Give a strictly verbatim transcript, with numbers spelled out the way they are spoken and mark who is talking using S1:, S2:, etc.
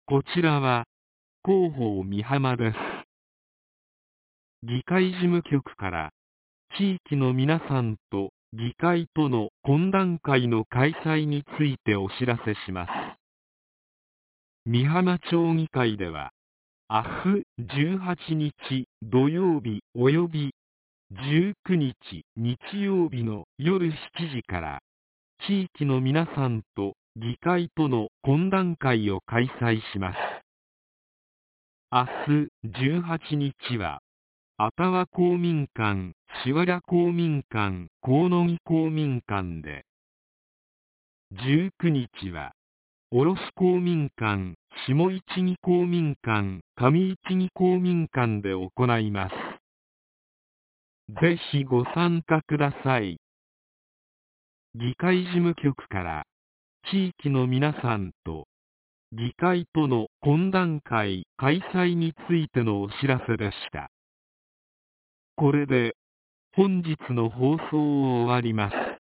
S1: こちらは広報美浜です。議会事務局から地域の皆さんと議会との懇談会の開催についてお知らせします。美浜町議会では明日じゅうはちにち土曜日およびじゅうくにち日曜日の夜しちじから地域の皆さんと議会との懇談会を開催します。明日じゅうはちにちは愛宕公民館、志原公民館、河野木公民館で、じゅうくにちは卸公民館、下市木公民館、上市木公民館で行います。ぜひご参加ください。議会事務局から地域の皆さんと議会との懇談会開催についてのお知らせでした。これで本日の放送を終わります。